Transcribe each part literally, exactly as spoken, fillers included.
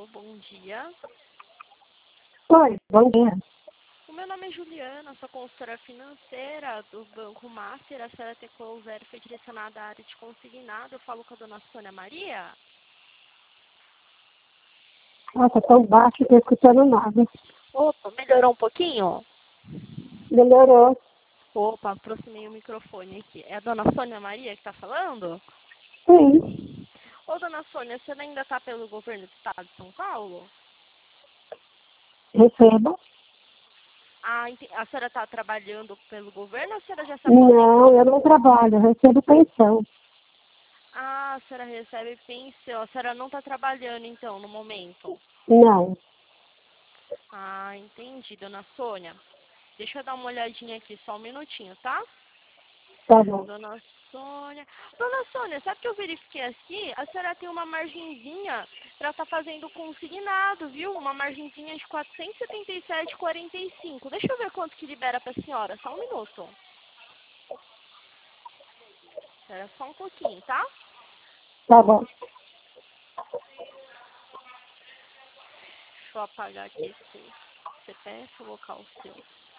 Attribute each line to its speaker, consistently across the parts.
Speaker 1: bom dia.
Speaker 2: Oi, bom dia.
Speaker 1: O meu nome é Juliana, sou consultora financeira do Banco Master. A senhora Tecol Zero foi direcionada à área de consignado. Eu falo com a dona Sônia Maria.
Speaker 2: Nossa, tão baixo, não estou escutando nada.
Speaker 1: Opa, melhorou um pouquinho?
Speaker 2: Melhorou.
Speaker 1: Opa, aproximei o microfone aqui. É a dona Sônia Maria que está falando?
Speaker 2: Sim,
Speaker 1: Ô, dona Sônia, a senhora ainda está pelo governo do estado de São Paulo?
Speaker 2: recebo.
Speaker 1: Ah, ente- a senhora está trabalhando pelo governo ou a senhora já se aposentou?
Speaker 2: Não, eu não trabalho, eu recebo pensão.
Speaker 1: Ah, a senhora recebe pensão. A senhora não está trabalhando, então, no momento?
Speaker 2: Não,
Speaker 1: Ah, entendi, dona Sônia. Deixa eu dar uma olhadinha aqui, só um minutinho, tá?
Speaker 2: tá bom.
Speaker 1: Dona Sônia. Dona Sônia, sabe que eu verifiquei aqui? A senhora tem uma margenzinha para estar fazendo consignado, viu? Uma margenzinha de quatrocentos e setenta e sete vírgula quarenta e cinco. Deixa eu ver quanto que libera para a senhora. Só um minuto. Espera só um pouquinho, tá?
Speaker 2: Tá bom.
Speaker 1: Deixa eu apagar aqui esse C P F e colocar o seu.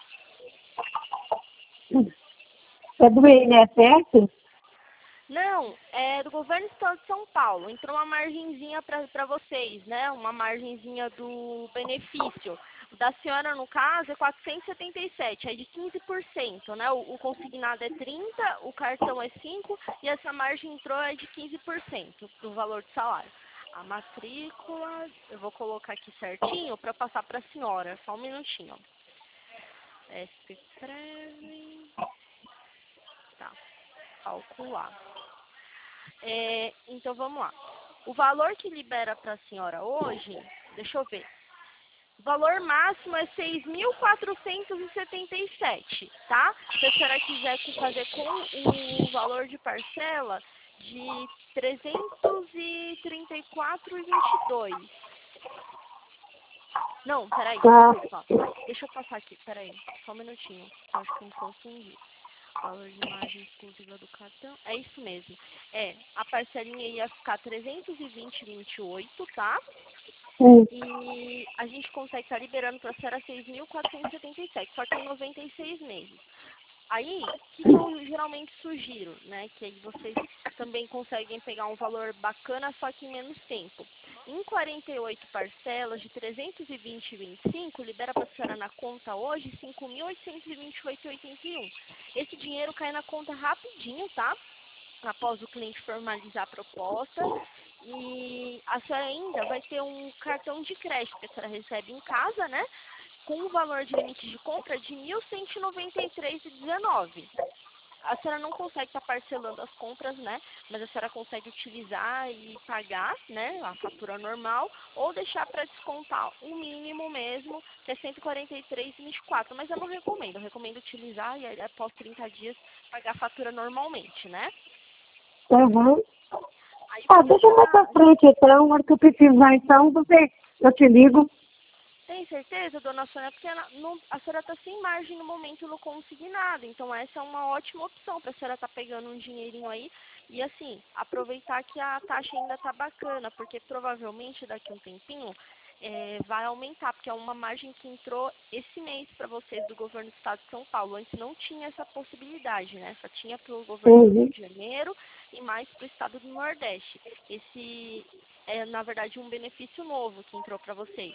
Speaker 2: É do I N S S?
Speaker 1: Não, é do governo do estado de São Paulo. Entrou uma margenzinha para vocês, né? Uma margenzinha do benefício. O da senhora, no caso, é quatrocentos e setenta e sete, é de quinze por cento, né? O, o consignado é trinta, o cartão é cinco e essa margem entrou é de quinze por cento do valor do salário. A matrícula, eu vou colocar aqui certinho para passar para a senhora. Só um minutinho. S P Prev, tá, calcular. É, então vamos lá. O valor que libera para a senhora hoje, deixa eu ver. O valor máximo é seis mil quatrocentos e setenta e sete, tá? Se a senhora quiser fazer com o valor de parcela de trezentos e trinta e quatro reais e vinte e dois centavos. Não, peraí,
Speaker 2: Tá.
Speaker 1: desculpa. Deixa eu passar aqui, peraí. Só um minutinho. Eu acho que eu me confundi. Valor de margem exclusiva do cartão. É isso mesmo. É, a parcelinha ia ficar trezentos e vinte reais e vinte e oito centavos, tá?
Speaker 2: Sim.
Speaker 1: E a gente consegue estar liberando para a senhora seis mil quatrocentos e setenta e sete, só que em noventa e seis meses. Aí, o que, que eu geralmente sugiro, né? Que aí vocês também conseguem pegar um valor bacana, só que em menos tempo. Em quarenta e oito parcelas de trezentos e vinte reais e vinte e cinco centavos, libera para a senhora na conta hoje cinco mil oitocentos e vinte e oito reais e oitenta e um centavos. Esse dinheiro cai na conta rapidinho, tá? Após o cliente formalizar a proposta. E a senhora ainda vai ter um cartão de crédito que a senhora recebe em casa, né? Com um valor de limite de compra de mil cento e noventa e três reais e dezenove centavos. A senhora não consegue estar parcelando as compras, né? Mas a senhora consegue utilizar e pagar, né? A fatura normal, ou deixar para descontar o mínimo mesmo, que é cento e quarenta e três reais e vinte e quatro centavos. Mas eu não recomendo. Eu recomendo utilizar e aí, após trinta dias pagar a fatura normalmente, né?
Speaker 2: Uhum.
Speaker 1: Aí
Speaker 2: Ah,
Speaker 1: você
Speaker 2: deixa mais pra
Speaker 1: já...
Speaker 2: frente então, na hora que eu precisar então, você, eu te ligo.
Speaker 1: Tem certeza, dona Sônia? Porque ela não- a senhora está sem margem no momento no consignado. Então, essa é uma ótima opção para a senhora estar pegando um dinheirinho aí. E, assim, aproveitar que a taxa ainda está bacana. Porque, provavelmente, daqui a um tempinho, é, vai aumentar. Porque é uma margem que entrou esse mês para vocês do governo do estado de São Paulo. Antes não tinha essa possibilidade, né? Só tinha para o governo do Rio
Speaker 2: Uhum.
Speaker 1: de Janeiro e mais para o estado do Nordeste. Esse é, na verdade, um benefício novo que entrou para vocês.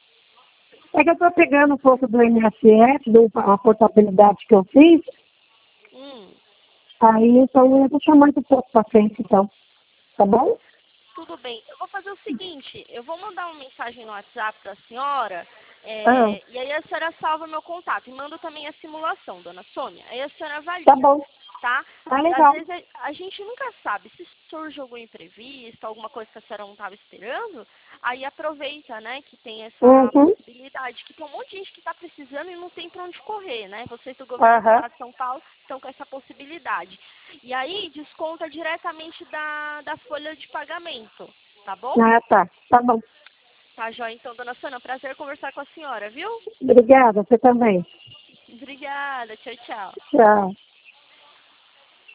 Speaker 2: É que eu tô pegando um pouco do I N S S, de uma portabilidade que eu fiz,
Speaker 1: Hum.
Speaker 2: aí então eu vou chamar um pouco pra frente então, tá bom?
Speaker 1: Tudo bem. Eu vou fazer o seguinte, eu vou mandar uma mensagem no WhatsApp para a senhora,
Speaker 2: Ah,
Speaker 1: é, e aí a senhora salva meu contato. E manda também a simulação, dona Sônia. Aí a senhora
Speaker 2: tá
Speaker 1: avalia,
Speaker 2: bom.
Speaker 1: tá?
Speaker 2: Tá
Speaker 1: Às
Speaker 2: legal.
Speaker 1: vezes a, a gente nunca sabe se surge algum imprevisto, alguma coisa que a senhora não estava esperando, aí aproveita, né, que tem essa
Speaker 2: Uhum.
Speaker 1: possibilidade, que tem um monte de gente que está precisando e não tem para onde correr, né? Vocês do governo do
Speaker 2: Aham.
Speaker 1: estado de São Paulo estão com essa possibilidade. E aí desconta diretamente da, da folha de pagamento, tá bom?
Speaker 2: Ah, tá. Tá bom.
Speaker 1: Tá, joia. Então, dona Sônia, é um prazer conversar com a senhora, viu?
Speaker 2: Obrigada, você também.
Speaker 1: Obrigada. Tchau, tchau.
Speaker 2: Tchau.